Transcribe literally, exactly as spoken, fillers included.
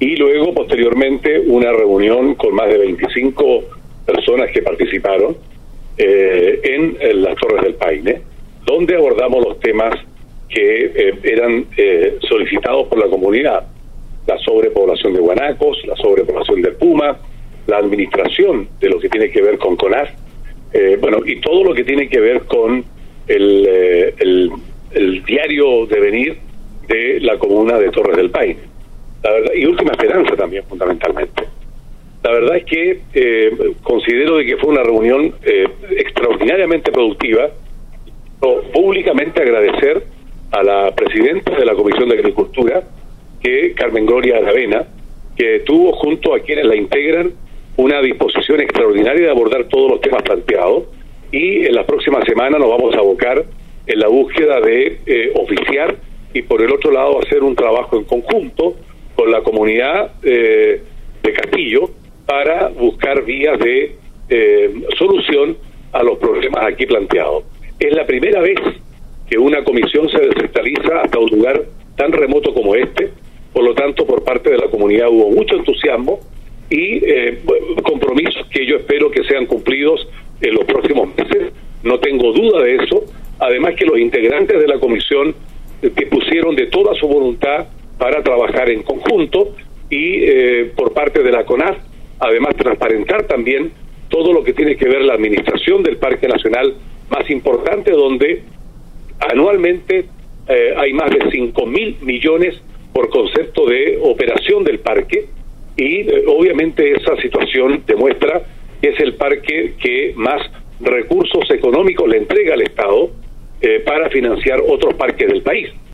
y luego posteriormente una reunión con más de veinticinco personas que participaron eh, en, en las Torres del Paine, donde abordamos los temas que eh, eran eh, solicitados por la comunidad: la sobrepoblación de guanacos, la sobrepoblación del puma, la administración de lo que tiene que ver con CONAF, eh, bueno, y todo lo que tiene que ver con el, eh, el, el diario devenir de la comuna de Torres del Paine. La verdad, y Última Esperanza también, fundamentalmente. La verdad es que eh, considero de que fue una reunión eh, extraordinariamente productiva. Quiero públicamente agradecer a la presidenta de la Comisión de Agricultura, que Carmen Gloria Aravena, que tuvo junto a quienes la integran una disposición extraordinaria de abordar todos los temas planteados, y en las próximas semanas nos vamos a abocar en la búsqueda de eh, oficiar y por el otro lado hacer un trabajo en conjunto con la comunidad eh, de Castillo para buscar vías de eh, solución a los problemas aquí planteados. Es la primera vez que una comisión se descentraliza hasta un lugar tan remoto como este, por lo tanto por parte de la comunidad hubo mucho entusiasmo y eh, compromisos que yo espero que sean cumplidos en los próximos meses. No tengo duda de eso, además que los integrantes de la comisión eh, que pusieron de toda su voluntad para trabajar en conjunto y eh, por parte de la CONAF, además transparentar también todo lo que tiene que ver la administración del Parque Nacional más importante, donde anualmente eh, hay más de cinco mil millones por concepto de operación del parque, y eh, obviamente esa situación demuestra que es el parque que más recursos económicos le entrega al Estado eh, para financiar otros parques del país.